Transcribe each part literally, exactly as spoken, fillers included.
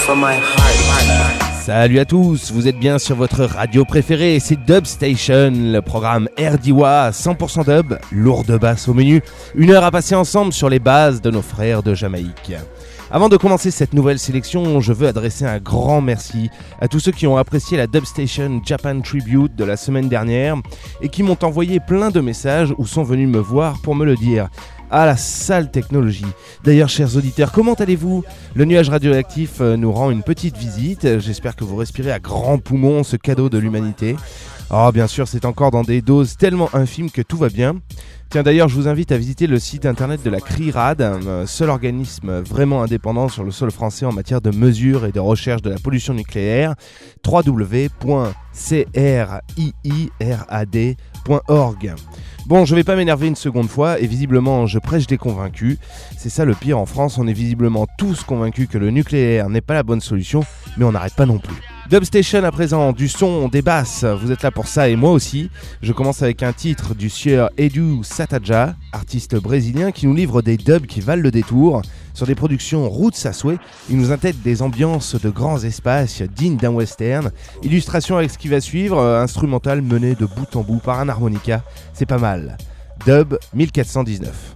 Salut à tous, vous êtes bien sur votre radio préférée, c'est Dub Station, le programme R D W A cent pour cent dub, lourde basse au menu, une heure à passer ensemble sur les bases de nos frères de Jamaïque. Avant de commencer cette nouvelle sélection, je veux adresser un grand merci à tous ceux qui ont apprécié la Dub Station Japan Tribute de la semaine dernière et qui m'ont envoyé plein de messages ou sont venus me voir pour me le dire. Ah, la sale technologie. D'ailleurs, chers auditeurs, comment allez-vous ? Le nuage radioactif nous rend une petite visite. J'espère que vous respirez à grands poumons ce cadeau de l'humanité. Oh, bien sûr, c'est encore dans des doses tellement infimes que tout va bien. Tiens, d'ailleurs, je vous invite à visiter le site internet de la C R I R A D, un seul organisme vraiment indépendant sur le sol français en matière de mesure et de recherche de la pollution nucléaire, w w w point c r i i r a d point org. Bon, je vais pas m'énerver une seconde fois, et visiblement je prêche des convaincus. C'est ça le pire, en France, on est visiblement tous convaincus que le nucléaire n'est pas la bonne solution, mais on n'arrête pas non plus. Dubstation à présent, du son, des basses, vous êtes là pour ça et moi aussi. Je commence avec un titre du sieur Edu Sataja, artiste brésilien qui nous livre des dubs qui valent le détour. Sur des productions roots à souhait, il nous intègre des ambiances de grands espaces dignes d'un western. Illustration avec ce qui va suivre, instrumental mené de bout en bout par un harmonica, c'est pas mal. Dub mille quatre cent dix-neuf.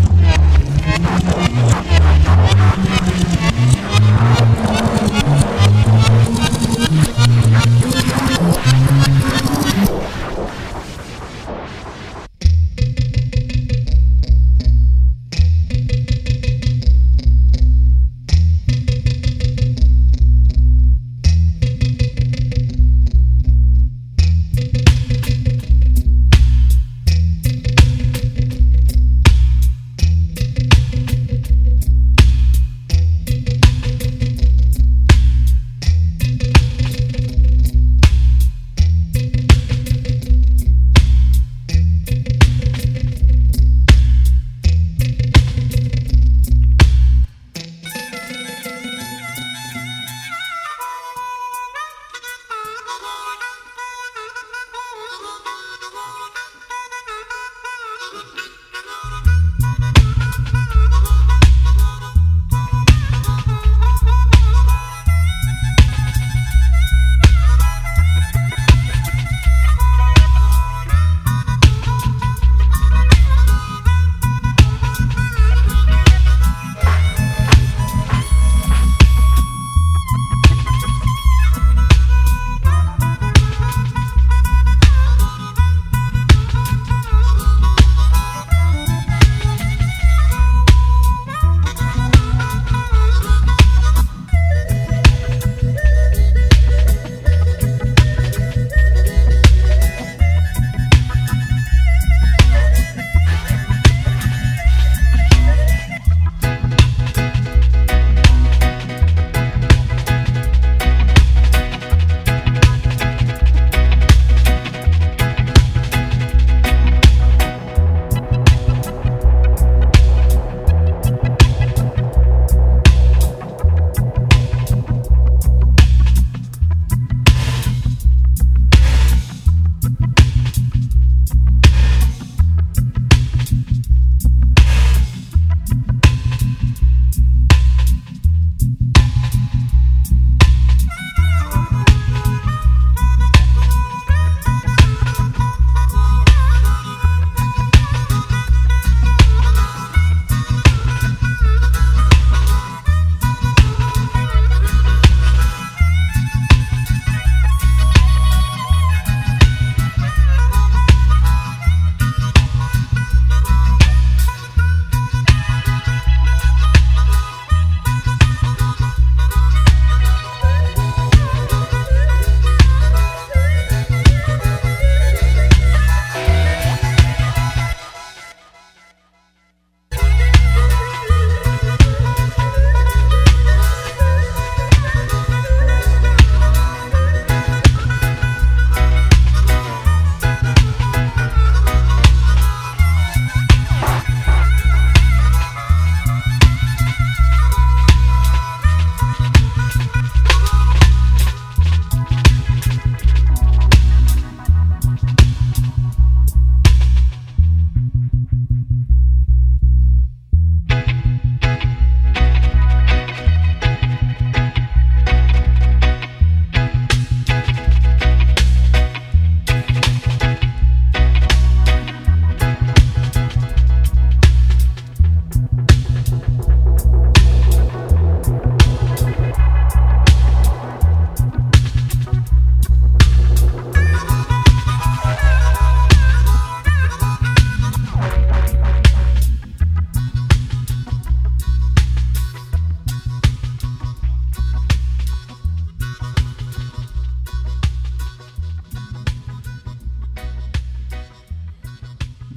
We'll be right back.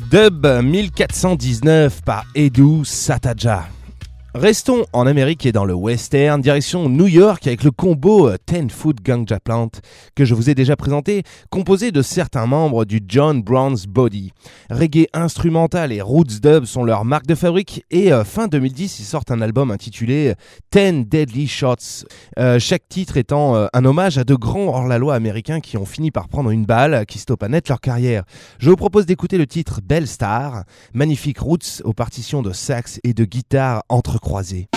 Dub mille quatre cent dix-neuf par Edu Sataja. Restons en Amérique et dans le western, direction New York avec le combo Ten Foot Ganja Plant que je vous ai déjà présenté, composé de certains membres du John Brown's Body. Reggae instrumental et roots dub sont leur marque de fabrique et euh, fin deux mille dix, ils sortent un album intitulé Ten Deadly Shots, euh, chaque titre étant euh, un hommage à de grands hors-la-loi américains qui ont fini par prendre une balle qui stoppe à net leur carrière. Je vous propose d'écouter le titre Belle Star, magnifique roots aux partitions de sax et de guitare entrecroisées. Croisé.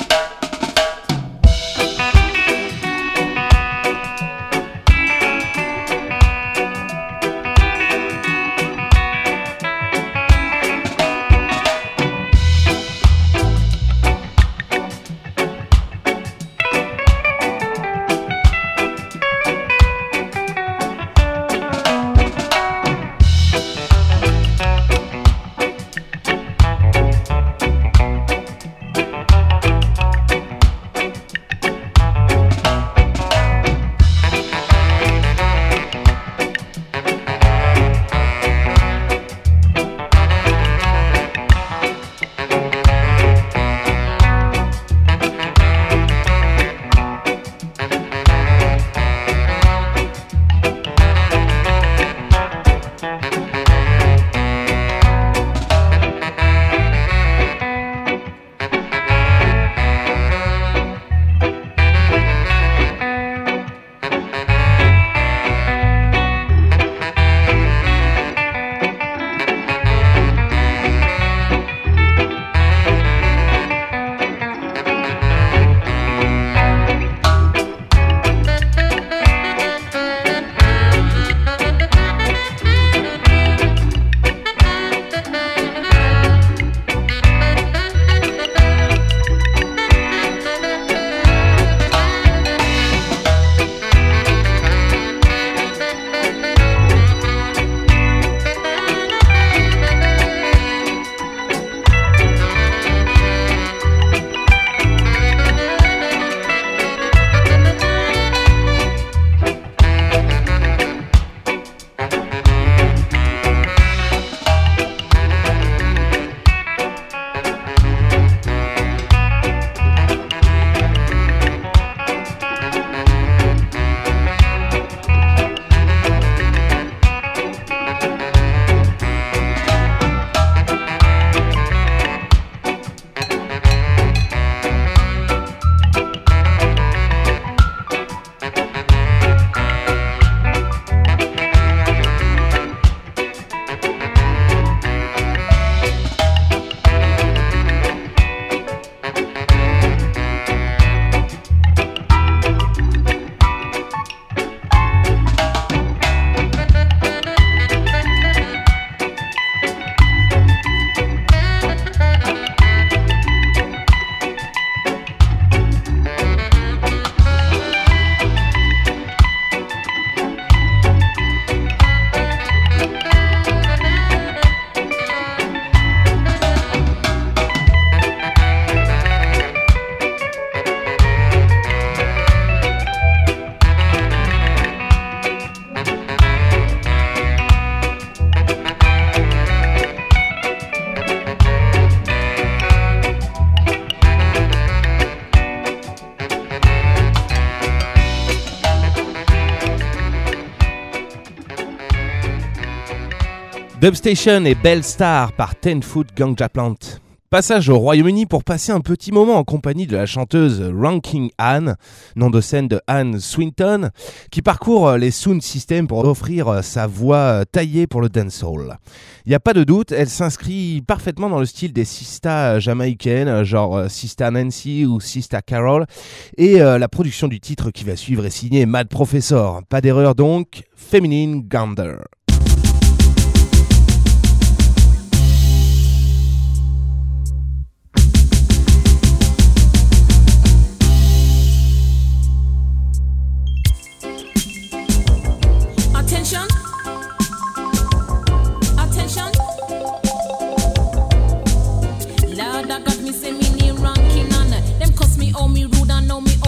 Dubstation et Belle Star par Ten Foot Ganja Plant. Passage au Royaume-Uni pour passer un petit moment en compagnie de la chanteuse Ranking Anne, nom de scène de Anne Swinton, qui parcourt les sound systems pour offrir sa voix taillée pour le dancehall. Il n'y a pas de doute, elle s'inscrit parfaitement dans le style des sistas jamaïcaines, genre Sista Nancy ou Sista Carol, et euh, la production du titre qui va suivre est signée Mad Professor. Pas d'erreur donc, Feminine Gander.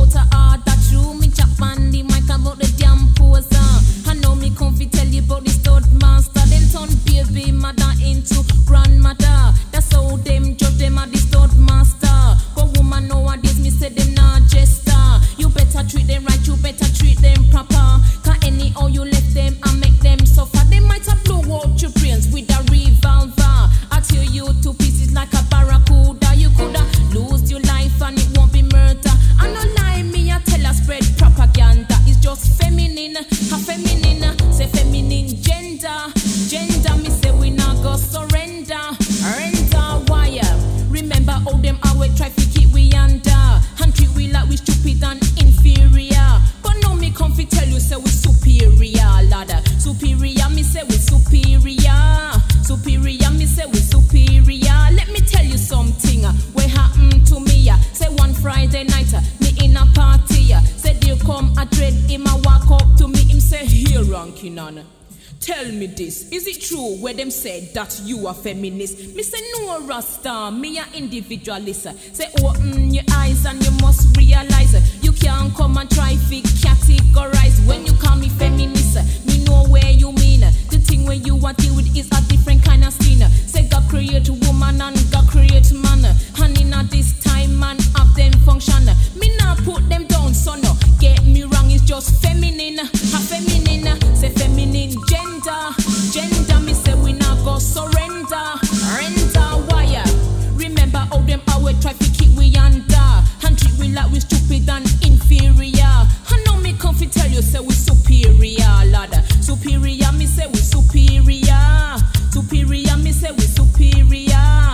About the damn pose, uh. I know me comfy tell you about this stuff. we stupid and inferior. But now me come fi tell you say we superior, lad. Superior, me say we superior. Superior, me say we superior. Let me tell you something. What happened to me? Say one Friday night, me in a party. Say there come a dread, him a walk up to me. Him say, here, ranking on. Tell me this, is it true where them said that you are feminist? Me say no Rasta, me a individualist. Say open your eyes and you must realize you can't come and try to categorize. When you call me feminist, me know where you mean. The thing where you want deal with is a different kind of skin. Say God create woman and God create man. And in a this time man have them function. Me not put them down, so no, get me wrong, it's just feminine. A feminine, say feminine gender. Gender, me say we not go surrender. Render wire. Remember how them our try to keep we under and treat we like we stupid and inferior. I know me come fi tell you say we superior, lad. Superior, me say we superior. Superior, me say we superior.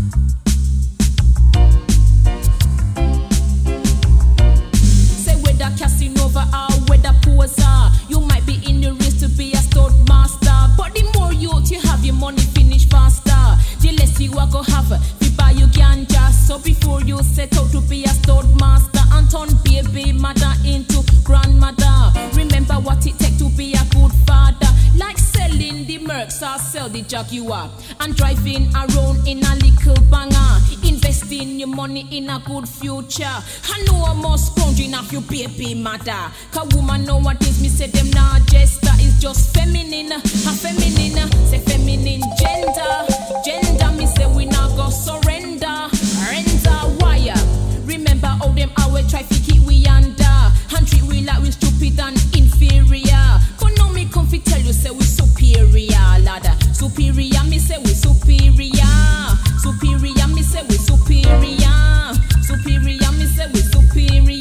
Say whether Casanova or whether poser, you might be in the race to be a stud master. But the more youth you have, your money finish faster. The less you are go have, we buy you ganja. So before you set out to be a stud master and turn baby mother into grandmother, remember what it takes to be a good father. Like selling the Mercs or sell the Jaguar and driving around in a little banger. Investing your money in a good future. I know I must scrounging off your baby mother. Cause woman know what is me say them not jester. It's just feminine. A feminine. Say feminine gender. Gender me say we not go surrender. Render wire. Remember how them always try to keep we under and treat we like we stupid and inferior. But now me come fi tell you say we superior, lad. Superior me say we superior. Superior me say we superior. Superior me say we superior.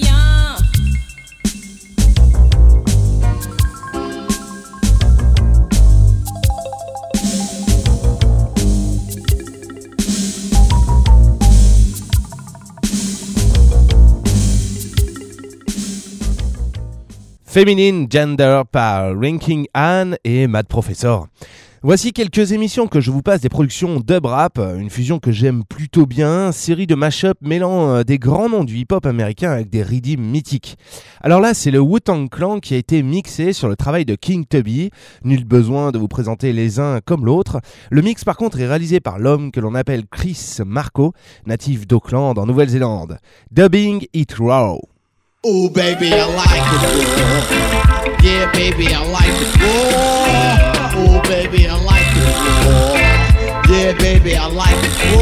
Féminine Gender par Ranking Anne et Mad Professor. Voici quelques émissions que je vous passe des productions dub rap, une fusion que j'aime plutôt bien, série de mash-up mêlant des grands noms du hip-hop américain avec des rythmes mythiques. Alors là, c'est le Wu-Tang Clan qui a été mixé sur le travail de King Tubby. Nul besoin de vous présenter les uns comme l'autre. Le mix par contre est réalisé par l'homme que l'on appelle Chris Marco, natif d'Auckland en Nouvelle-Zélande. Dubbing It Raw. Oh baby, I like it raw. Yeah, baby, I like it raw. Oh baby, I like it raw. Yeah, baby, I like it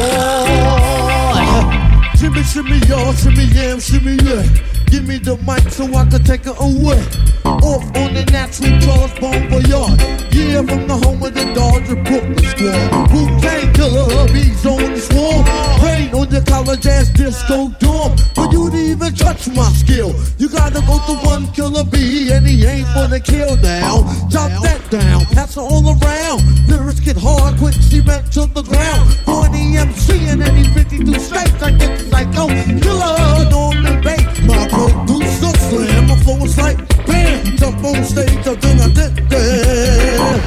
raw. Shimmy, shimmy, y'all, shimmy, yam, shimmy, yeah. Give me the mic so I can take it away. Off on the natural draws, bon voyage. Yeah, from the home of the Dodger Brooklyn squad. Wu-Tang Killer, bees on the swarm. Rain on your college ass disco dorm. For you to even touch my skill, you gotta go to one killer bee, and he ain't for the kill now. Chop that down, pass it all around. Lyrics get hard, quick cement to the ground. forty M C in any fifty-two states, I get the psycho killer on the bass. My producer slam, my flow is like bam. Jump on stage, I think I did that.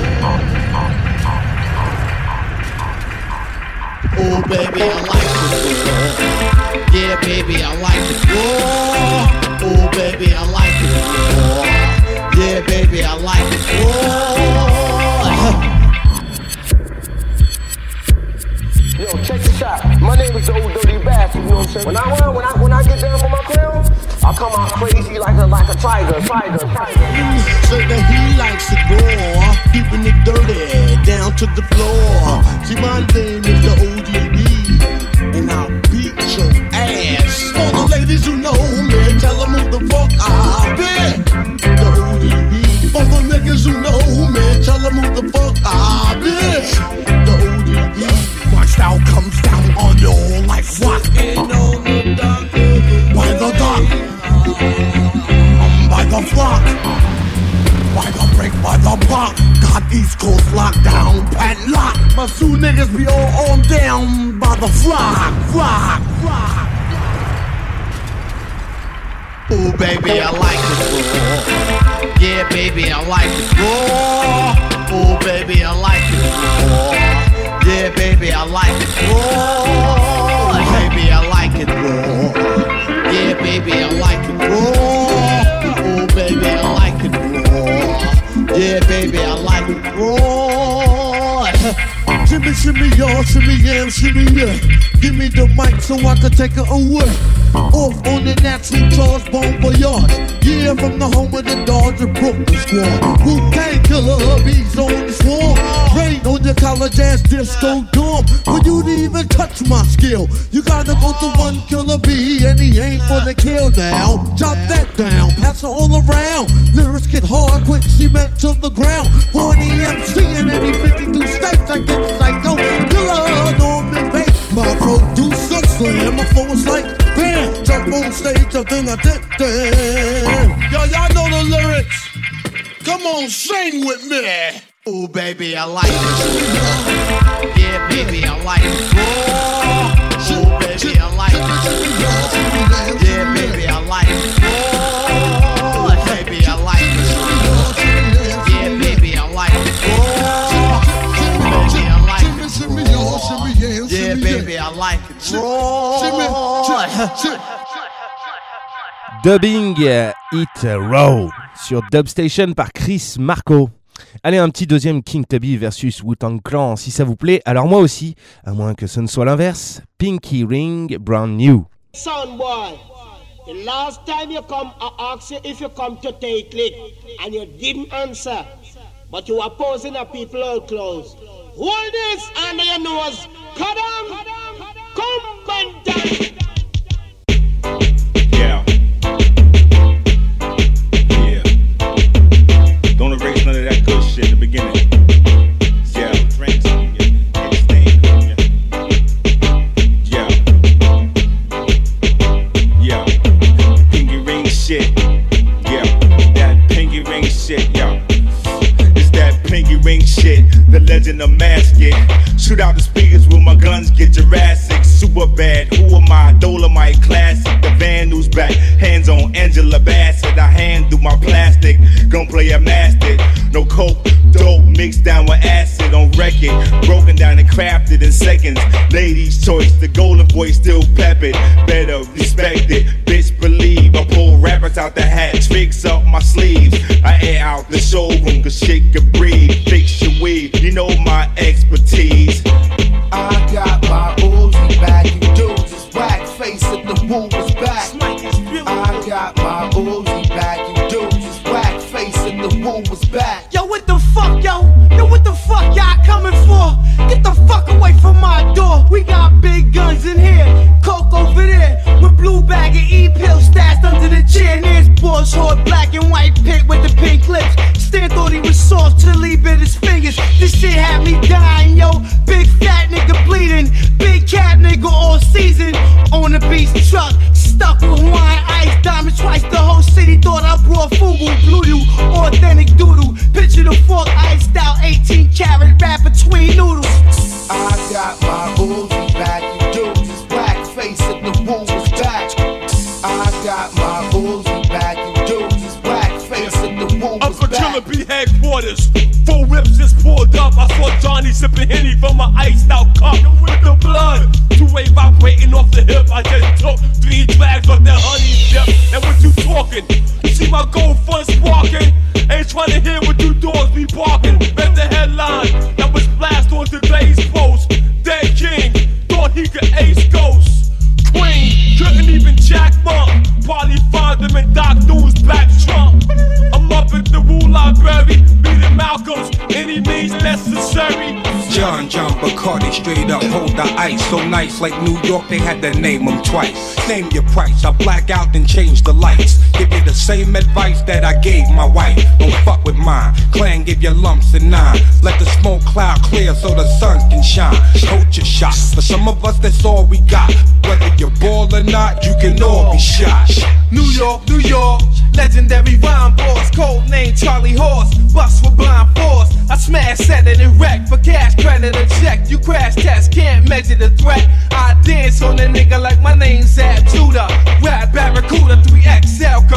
Oh baby, I like it raw. Yeah, baby, I like it raw. Oh baby, I like it raw. Yeah, baby, I like it raw. Yo, check this out. My name is the old dirty bastard, you know what I'm saying? When I run, when I when I get down with my crown, I come out crazy like a like a tiger, tiger, tiger. Say that he likes it raw, keeping it dirty down to the floor. See, my name is the O D B, and I'll beat your ass. All the ladies who know me, tell them who the fuck I've been. The O D B. For the niggas who know me, tell them who the fuck I've been. The O D B. My style comes down on you like what? Ain't on the dock. By the dock. I'm by the flock. By the break, by the block. Got East Coast lockdown, padlock. My two niggas be all on down by the flock, flock, flock. Ooh, baby, I like it raw. Yeah, baby, I like it raw. Ooh, baby, I like it raw. Yeah, baby, I like it raw. Baby, I like it raw. Yeah, baby, I like it raw. Ooh, baby, I like it raw. Yeah, baby, I like it raw. Shimmy, shimmy, y'all, shimmy, yeah, shimmy, yeah. Give me the mic so I can take it away. Off on the natural Charles Bon Voyage. Yeah, from the home of the Dodger Brooklyn squad. Wu-Tang Killer, hubby's on the swarm. Rain on your college ass disco dorm. For you to even touch my skill, you gotta go to one killer B, and he ain't for the kill now. Chop that down, pass it all around. Lyrics get hard, quick cement to the ground. For the M C in any fifty-two states, I get psycho. Killer, Norman Bates, my producer slam. My flow is like bam, jump on stage, I think I did that. Yo, y'all know the lyrics. Come on, sing with me. Ooh, baby, I like it. Yeah, baby, I like it. Ooh, baby, I like it. Yeah, baby, I like it. Ooh, baby, I like it. Yeah, baby, I like it. Ooh, baby, I like it. Yeah, baby, I like it. Dubbing It Raw sur Dubstation par Chris Marco. Allez, un petit deuxième King Tubby versus Wu-Tang Clan si ça vous plaît. Alors moi aussi, à moins que ce ne soit l'inverse. Pinky Ring, Brand New. Son boy, the last time you come, I asked you if you come to take it, and you didn't answer. But you were posing at people all close. Hold this under your nose. Cut on, come and down. Yeah. Yeah. Don't erase none of that good shit in the beginning. Yeah. Drinks. Yeah. Stain. Yeah. Yeah. Pinky ring shit. Yeah. That pinky ring shit. Yeah. It's that pinky ring shit. The legend of Masket. Shoot out the speakers with my guns, get Jurassic. Super bad, who am I? Dolomite classic. The Vandals back, hands on Angela Bassett. I handle my plastic, gunplay mastered. No coke, dope mixed down with acid on record. Broken down and crafted in seconds. Ladies' choice, the golden voice still peppered. Better respect it, bitch believe. I pull rappers out the hat, tricks up my sleeves. I air out the showroom, cause shit can breathe. Fix your weave, you know my expertise. I got my Uzi back, you dudes is whack, face it, the woo was back. I got my Uzi back, you dudes is whack, face it, the woo was back. Yo, what the fuck, yo? Yo, what the fuck y'all coming for? Get the fuck away from my door. We got big guns in here, coke over there, with blue bag and E-pill stashed under the chair. And there's Bush Horde, black and white pit with the pink lips. Stan thought he was soft till he bit his fingers. This shit had me dying, yo. Big fat nigga bleeding, big cat nigga all season. On the beast truck, stuck with wine, ice, diamonds twice. The whole city thought I brought fugu, blue you, authentic doodle. Picture the fork, iced out, eighteen carat wrap between noodles. I got my Uzi back, you dudes is whack, face it, the woo was back. I got my Uzi back, you dudes is whack, face it, the woo was back. Up for Killer B headquarters, four whips just pulled up. I saw Johnny sipping Henny from an iced out cup with the blood. Two-way vibrating off the hip. I just took three drags off that honey dip. And what you talking? You see my gold fun sparking? Ain't trying to hear what you dogs be barking. Read the headline that was blast on today's post. Dead King thought he could ace ghosts. Queen couldn't even jack Monk. Probably find them in Doc News back trunk. I'm up at the Wu Library, beating Malcolm's any means necessary. John John Bacardi straight up hold the ice. So nice like New York they had to name him twice. Name your price, I black out and change the lights. Give you the same advice that I gave my wife. Don't fuck with mine, clan give you lumps and nine. Let the smoke cloud clear so the sun can shine. Culture shock, for some of us that's all we got. Whether you're ball or not, you can all be shot. New York, New York, legendary rhyme boss, code name Charlie Horse, bust with blind force. I smash, set it and wreck for cash, credit or check. You crash test, can't measure the threat. I dance on a nigga like my name's Ab Judah. Rap Barracuda, three X L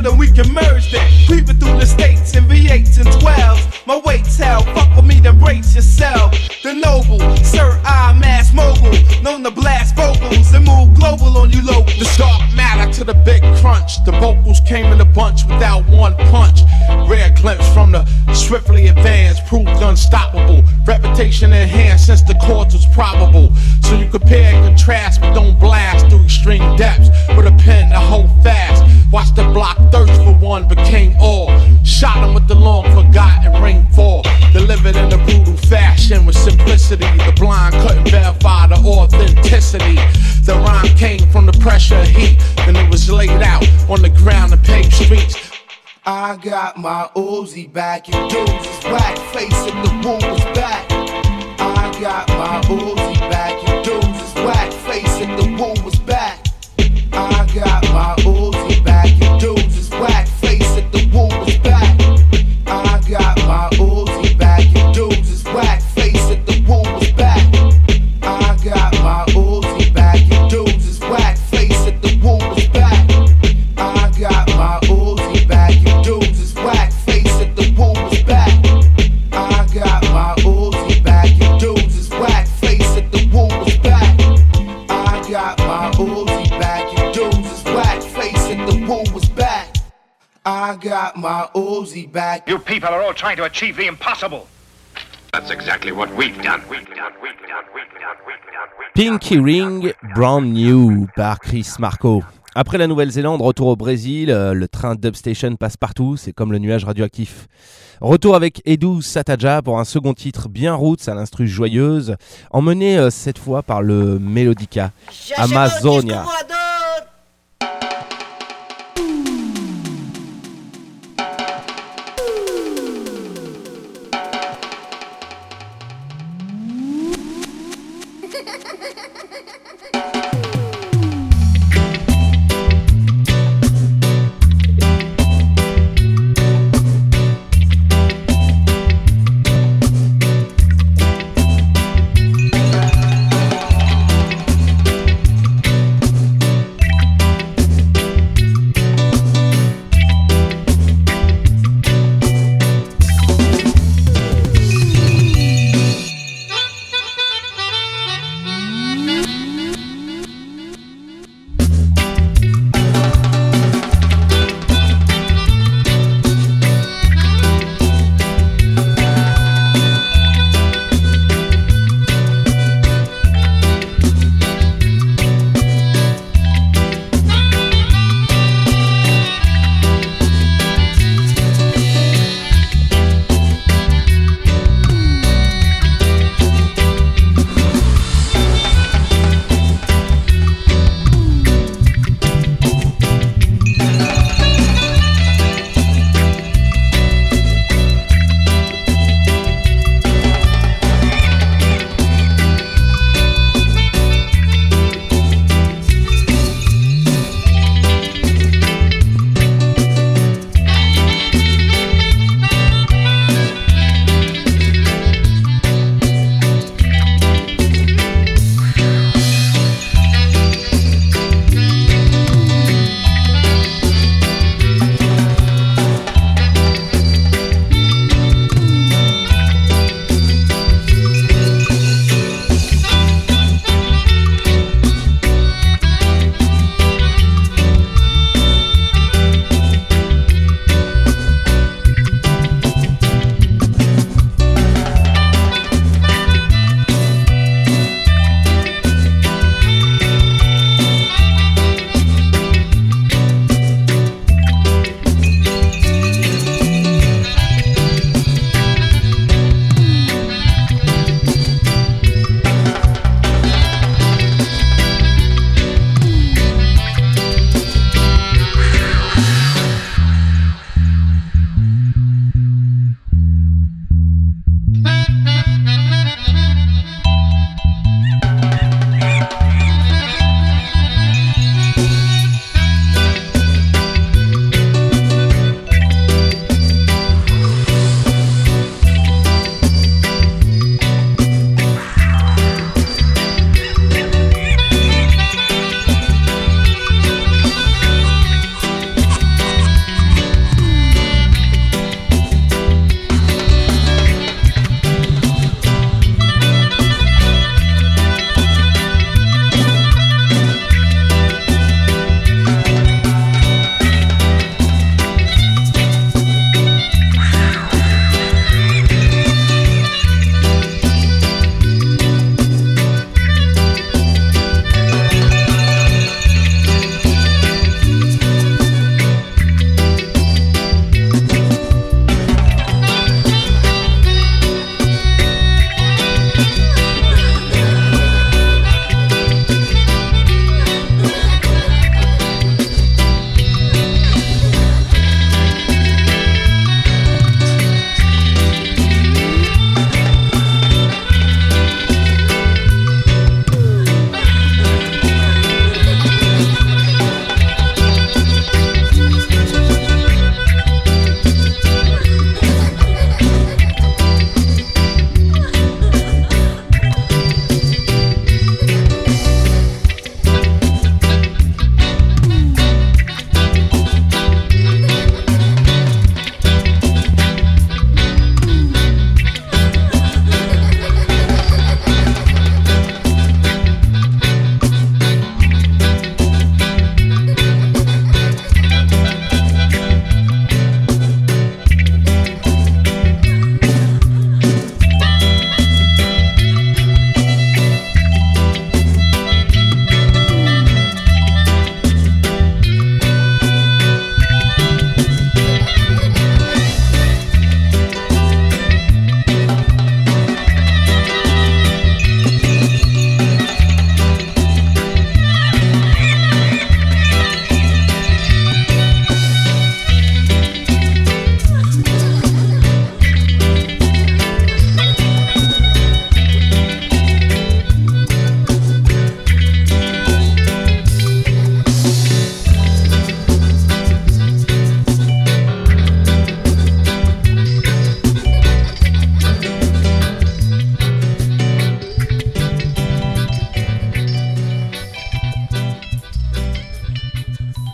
then we can merge it. Creeping through the states in V eights and twelves. My weight's hell, fuck with me, then brace yourself. The noble, Sir I Mass Mogul, known to blast vocals and move global on you local. The sharp matter to the big crunch. The vocals came in a bunch without one punch. Rare glimpse from the swiftly advanced, proved unstoppable. Reputation enhanced since the chords was probable. So you compare and contrast, but don't blast through extreme depths. With a pen to hold fast. Watch the block thirst for one became all. Shot him with the long forgotten rainfall. Delivered in a brutal fashion with simplicity. The blind couldn't verify the authenticity. The rhyme came from the pressure of heat. Then it was laid out on the ground and paved streets. I got my Uzi back, you dudes is whack face if the womb was back. I got my Uzi back, you dudes is whack face if the womb was back. I got my Uzi back, you dudes is whack face if the womb was back. I got my Uzi back, you dudes is whack face if the womb was back. I got my Uzi back, you dudes is whack face if the womb was back. I got my Uzi back, you dudes is whack face if the womb was back. I got my Uzi back, you dudes is whack face if the womb was back. I got my Uzi back, you dudes is whack face if the womb was back. I got my Uzi back. You people are all trying to achieve the impossible. That's exactly what we've done. We've done, we've done, we've done, we've done, we've done. Pinky Ring, Brand New par Chris Marco. Après la Nouvelle-Zélande, retour au Brésil, le train Dubstation passe partout, c'est comme le nuage radioactif. Retour avec Edu Sataja pour un second titre bien roots à l'instru joyeuse, emmené euh, cette fois par le Melodica, Amazonia.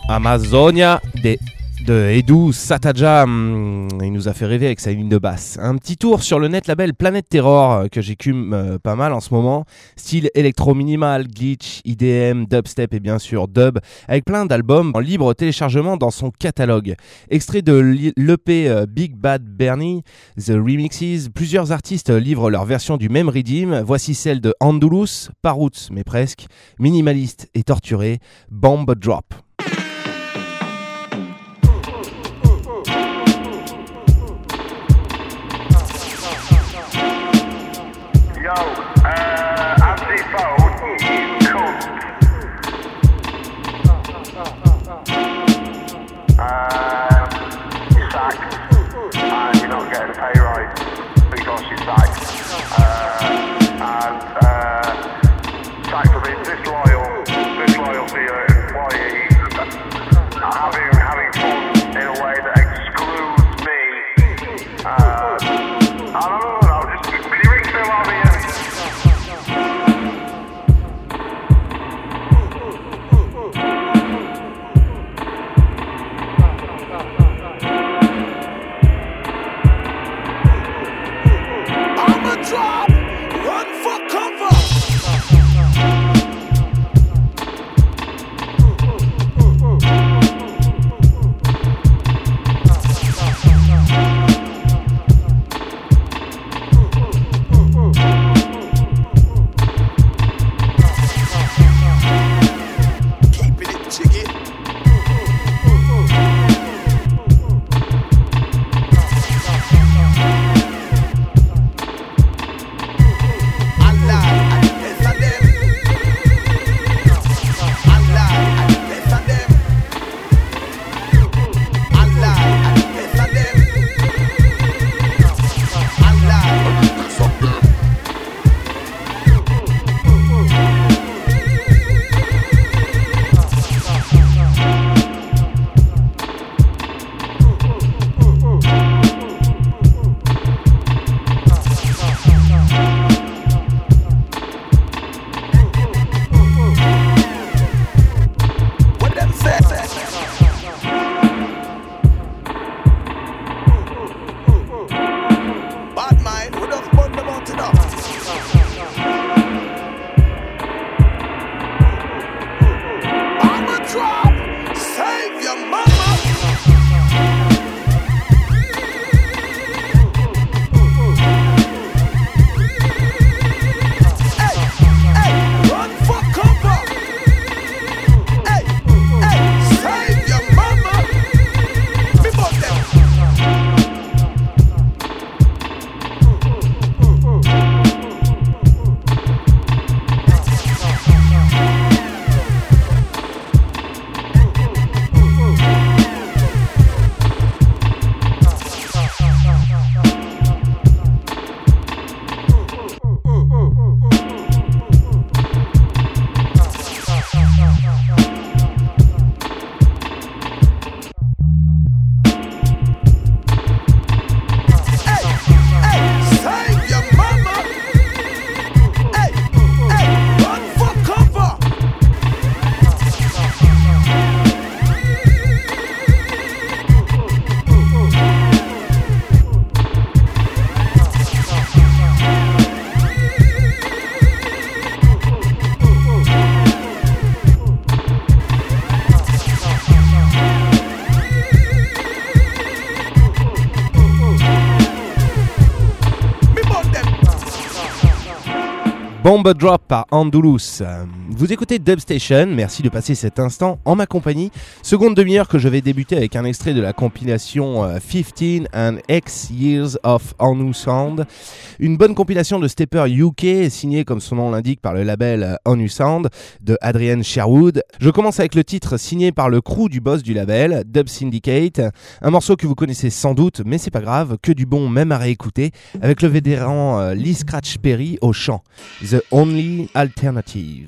Amazonia de, de Edu Sataja, il nous a fait rêver avec sa ligne de basse. Un petit tour sur le net label Planet Terror que j'écume euh, pas mal en ce moment. Style électro-minimal, glitch, I D M, dubstep et bien sûr dub, avec plein d'albums en libre téléchargement dans son catalogue. Extrait de l'E P euh, Big Bad Bernie, The Remixes, plusieurs artistes livrent leur version du même rythme. Voici celle de Andulus, pas roots mais presque, minimaliste et torturé, Bomb Drop. Yo, uh, I'm Default, cool. Uh, you sacked, and you're not getting a pay rise because you sacked. Uh, and, uh, sacked for being disloyal, disloyal to your employees, having, having fun in a way that excludes me. Uh, I don't know. Drop, run for cover. Keeping it jiggy. Bomb Drop par Andulus. Vous écoutez Dubstation, merci de passer cet instant en ma compagnie. Seconde demi-heure que je vais débuter avec un extrait de la compilation fifteen and X Years of Anu Sound. Une bonne compilation de stepper U K, signée comme son nom l'indique par le label Anu Sound de Adrian Sherwood. Je commence avec le titre signé par le crew du boss du label, Dub Syndicate. Un morceau que vous connaissez sans doute, mais c'est pas grave, que du bon même à réécouter, avec le vétéran Lee Scratch Perry au chant. The Only Alternative.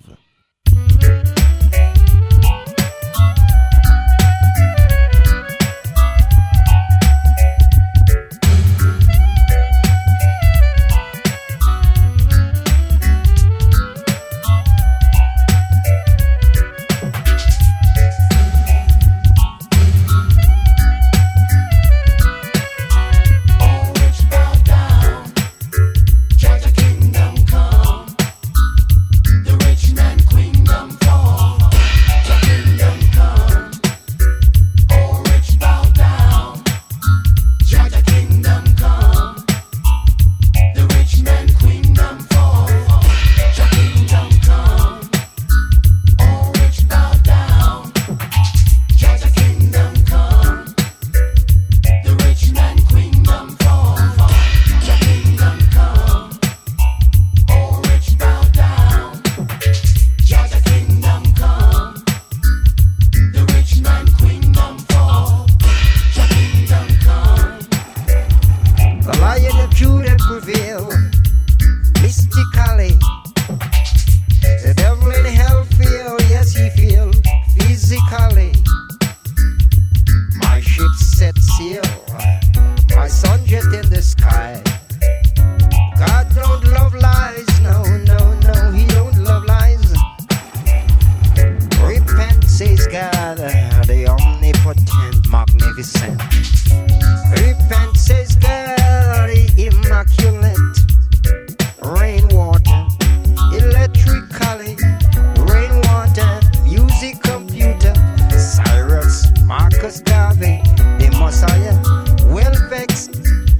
magnificent. Repent, says God, immaculate. Rainwater, electrically. Rainwater, music, computer. Cyrus, Marcus Garvey, the Messiah, well vexed.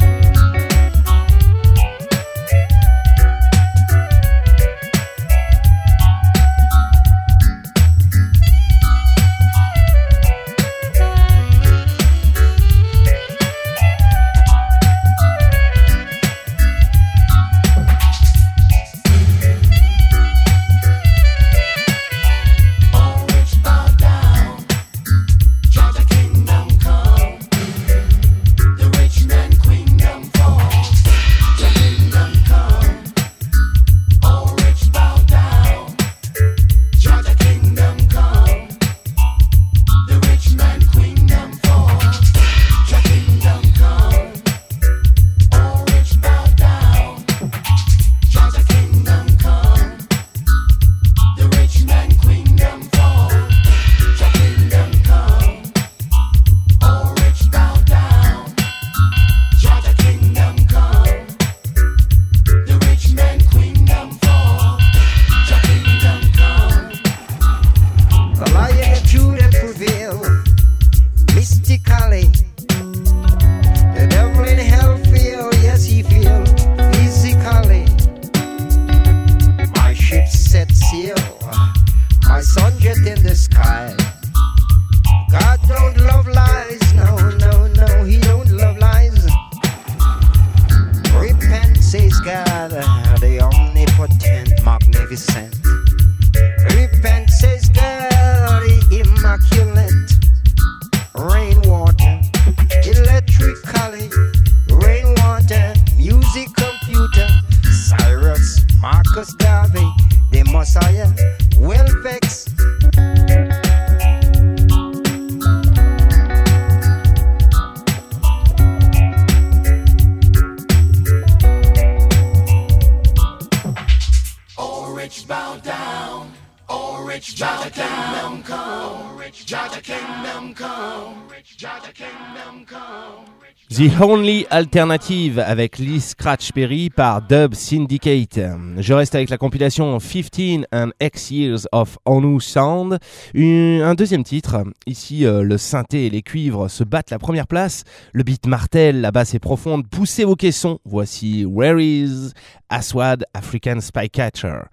The Only Alternative avec Lee Scratch Perry par Dub Syndicate. Je reste avec la compilation fifteen and X Years of Onu Sound. Une, un deuxième titre. Ici, euh, le synthé et les cuivres se battent la première place. Le beat martèle, la basse est profonde. Poussez vos caissons. Voici Where Is Aswad African Spycatcher.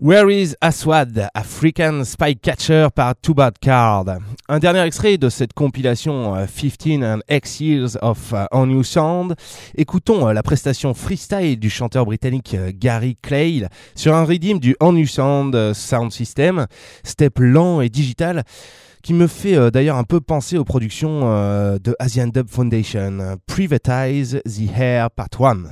Where is Aswad, African Spy Catcher par Too Bad Card. Un dernier extrait de cette compilation uh, fifteen and X Years of uh, On New Sound. Écoutons uh, la prestation freestyle du chanteur britannique uh, Gary Clay sur un redeem du On New Sound uh, Sound System, step lent et digital, qui me fait euh, d'ailleurs un peu penser aux productions euh, de Asian Dub Foundation. Privatize the Air Part one.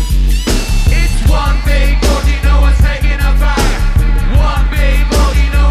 One big body, know what's taking a back. One big body, know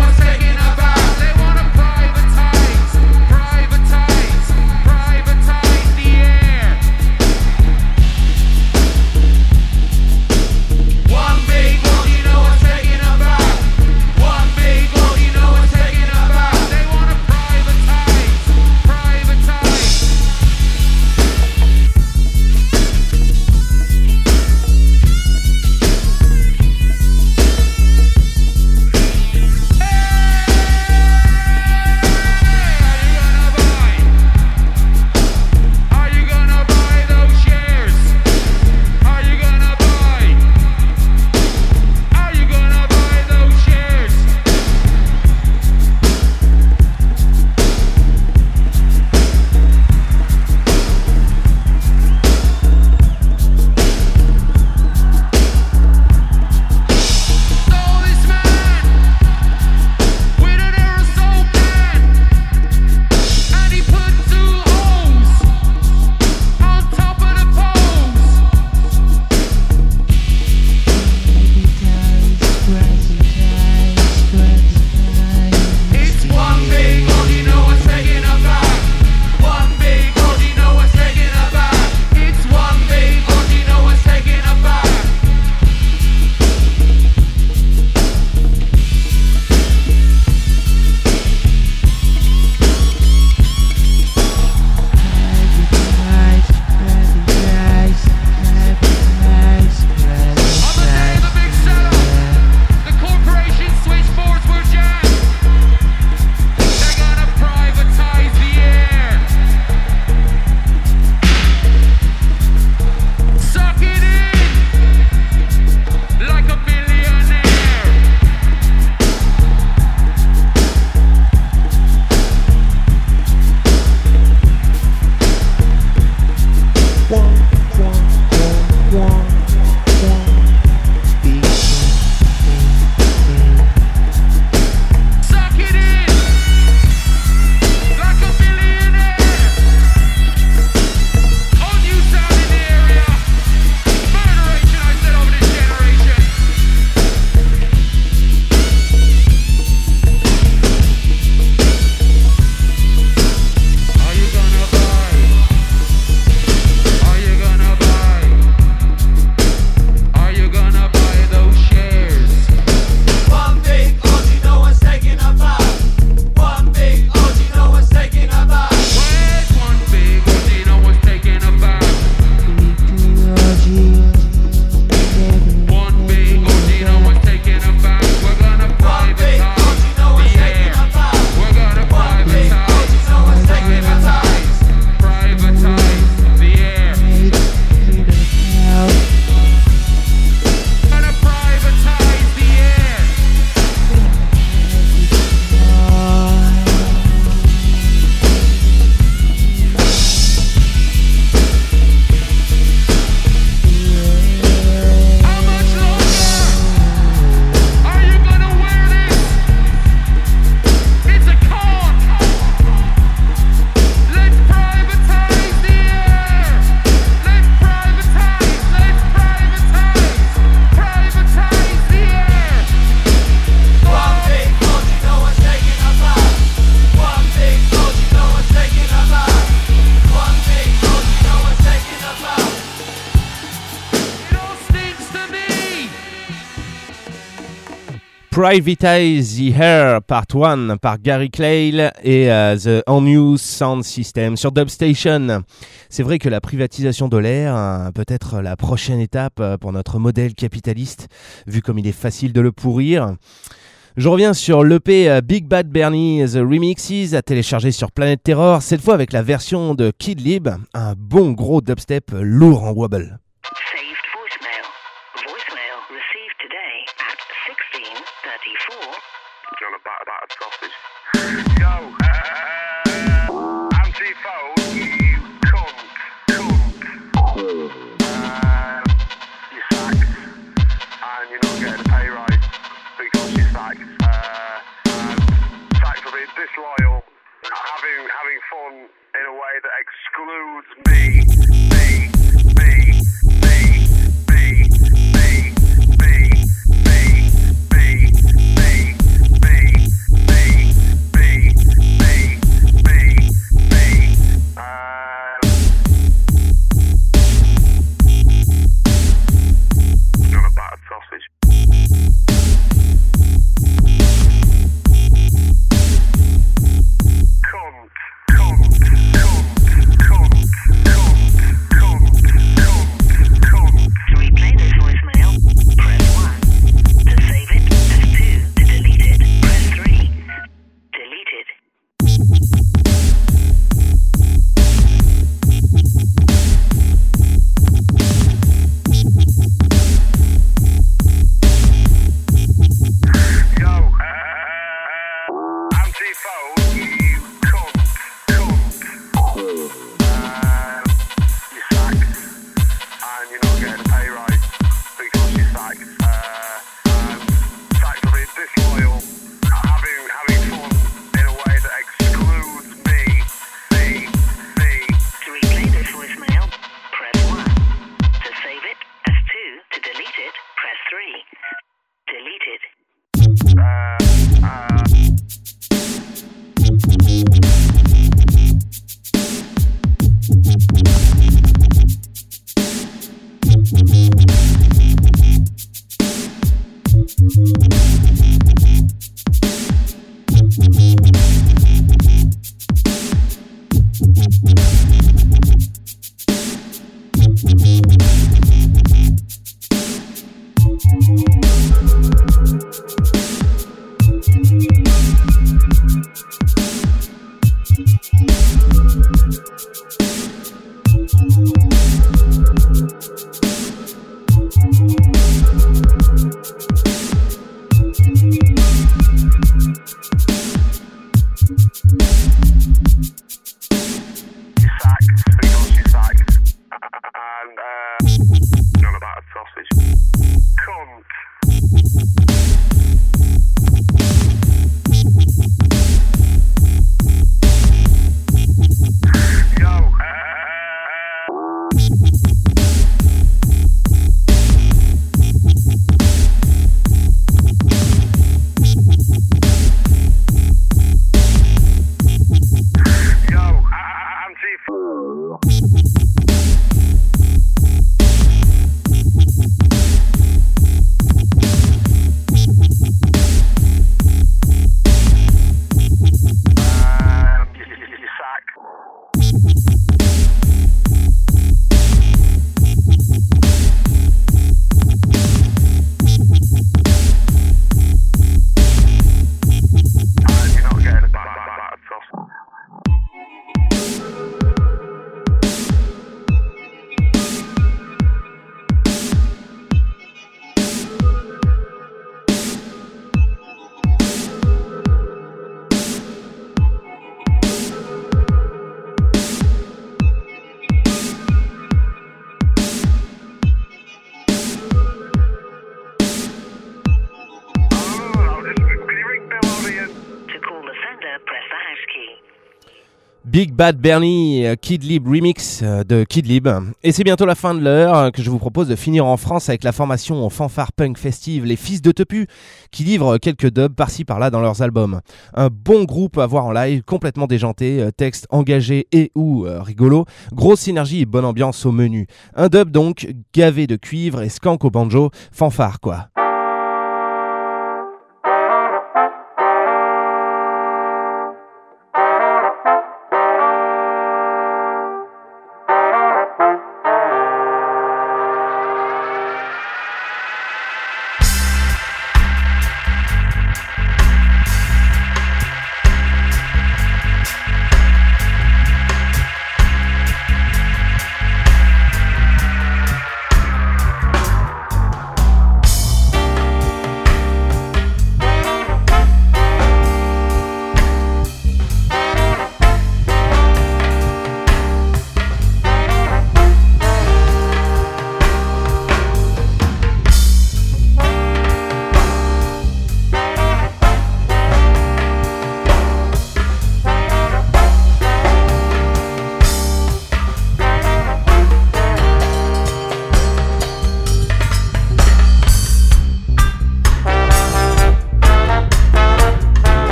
Privatize the Air Part un par Gary Clayle et uh, The Unused Sound System sur Dubstation. C'est vrai que la privatisation de l'air hein, peut être la prochaine étape pour notre modèle capitaliste, vu comme il est facile de le pourrir. Je reviens sur l'E P uh, Big Bad Bernie The Remixes à télécharger sur Planet Terror, cette fois avec la version de Kid Lib, un bon gros dubstep lourd en wobble. On a bat- battered sausage. Yo, uh, anti-phone, you cunt, cunt. Uh, you're sacked, and you're not getting a pay rise because you're sacked. Uh, um, sacked for being disloyal, having having fun in a way that excludes me, me, me, me, me, me, me, me, me, me. Big Bad Bernie, Kid Lib remix de Kid Lib. Et c'est bientôt la fin de l'heure que je vous propose de finir en France avec la formation fanfare punk festive Les Fils de Tepu qui livrent quelques dubs par-ci par-là dans leurs albums. Un bon groupe à voir en live, complètement déjanté, texte engagé et ou euh, rigolo, grosse synergie et bonne ambiance au menu. Un dub donc gavé de cuivre et skank au banjo, fanfare quoi.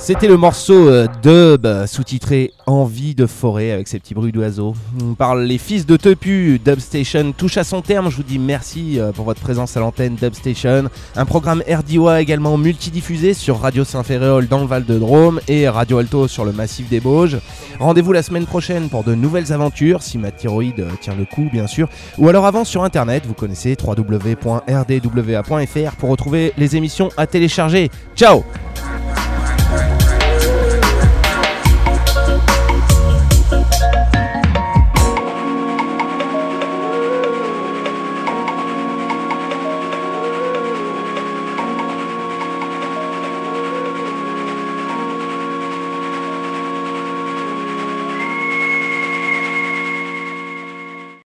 C'était le morceau euh, dub euh, sous-titré Envie de forêt avec ses petits bruits d'oiseaux. On parle les fils de Tepu. Dub Station touche à son terme. Je vous dis merci euh, pour votre présence à l'antenne Dub Station. Un programme R D W A également multidiffusé sur Radio Saint-Ferréol dans le Val-de-Drôme et Radio Alto sur le massif des Bauges. Rendez-vous la semaine prochaine pour de nouvelles aventures, si ma thyroïde euh, tient le coup bien sûr. Ou alors avant sur internet, vous connaissez w w w point r d w a point f r pour retrouver les émissions à télécharger. Ciao!